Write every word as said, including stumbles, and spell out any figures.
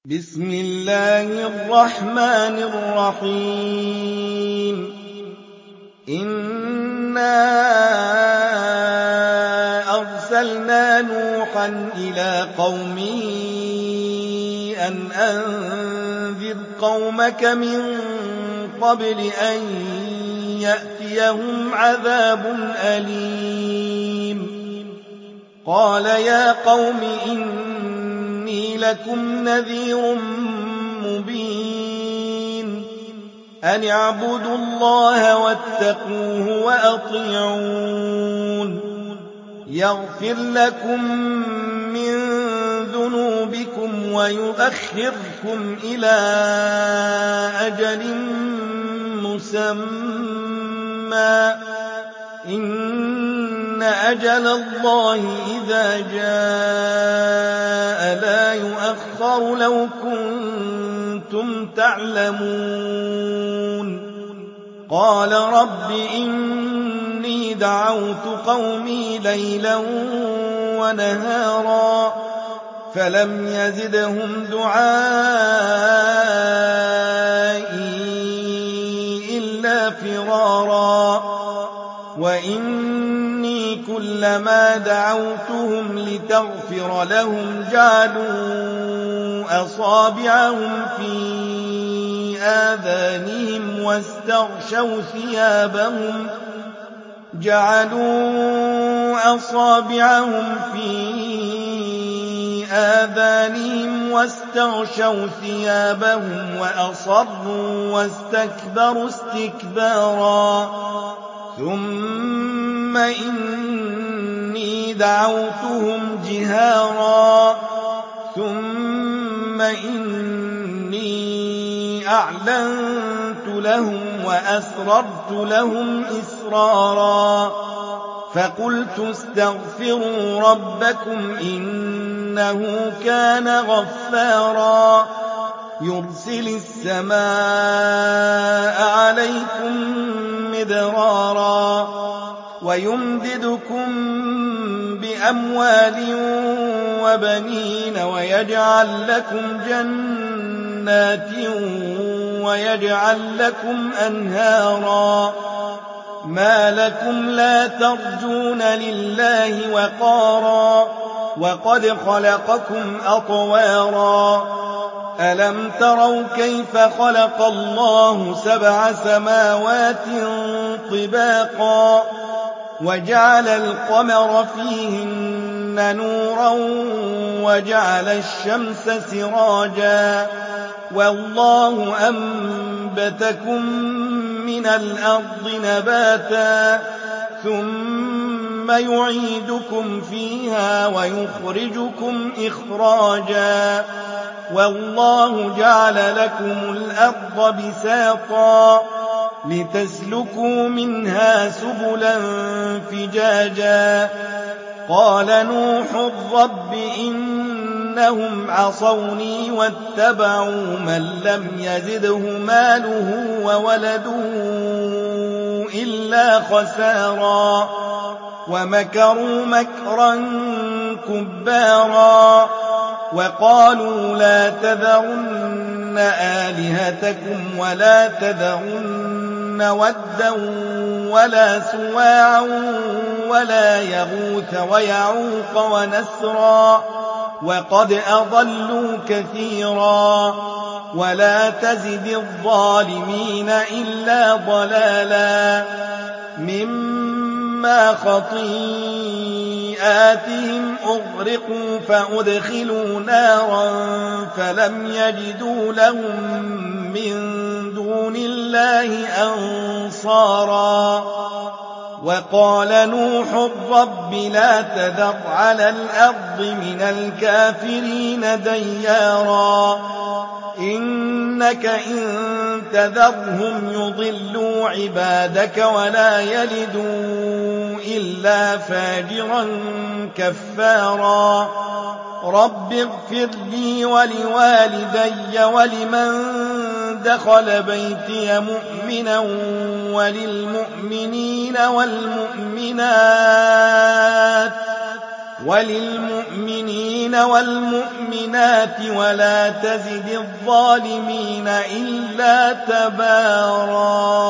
بسم الله الرحمن الرحيم إنا أرسلنا نوحا إلى قومه أن أنذر قومك من قبل أن يأتيهم عذاب أليم قال يا قوم إني لكم نذير مبين أن اعبدوا الله واتقوه وأطيعون يغفر لكم من ذنوبكم ويؤخركم إلى أجل مسمى إن أجل الله إذا جاء لا يؤخر لو كنتم تعلمون قال رب إني دعوت قومي ليلا ونهارا فلم يزدهم دعائي إلا فرارا وإني كلما دعوتهم لتغفر لهم جعلوا أصابعهم في آذانهم واستغشوا ثيابهم جعلوا أصابعهم في آذانهم واستغشوا ثيابهم وأصروا واستكبروا استكبارا ثم إني دعوتهم جهارا ثم إني أعلنت لهم وأسررت لهم إسرارا فقلت استغفروا ربكم إنه كان غفارا يرسل السماء عليكم مدرارا ويمددكم بأموال وبنين ويجعل لكم جنات ويجعل لكم أنهارا ما لكم لا ترجون لله وقارا وقد خلقكم أطوارا ألم تروا كيف خلق الله سبع سماوات طباقا وجعل القمر فيهن نورا وجعل الشمس سراجا والله أنبتكم من الأرض نباتا ثم يعيدكم فيها ويخرجكم إخراجا والله جعل لكم الأرض بساطا لتسلكوا منها سبلا فجاجا قال نوح رب إنهم عصوني واتبعوا من لم يزده ماله وولده إلا خسارا ومكروا مكرا كبارا وقالوا لا تذرن آلهتكم ولا تذرن ودا ولا سواعا ولا يغوث ويعوق ونسرا وقد أضلوا كثيرا ولا تزد الظالمين إلا ضلالا مما خطيئاتهم أغرقوا فأدخلوا نارا فلم يجدوا لهم من دون الله أنصارا وقال نوح رب لا تذر على الأرض من الكافرين ديارا إنك إن تذرهم يضلوا عبادك ولا يلدوا إلا فاجرا كفارا رب اغفر لي ولوالدي ولمن دخل بيتي مؤمنا وللمؤمنين والمؤمنات وَلِلْمُؤْمِنِينَ وَالْمُؤْمِنَاتِ وَلَا تَزِدِ الظَّالِمِينَ إِلَّا تَبَارًا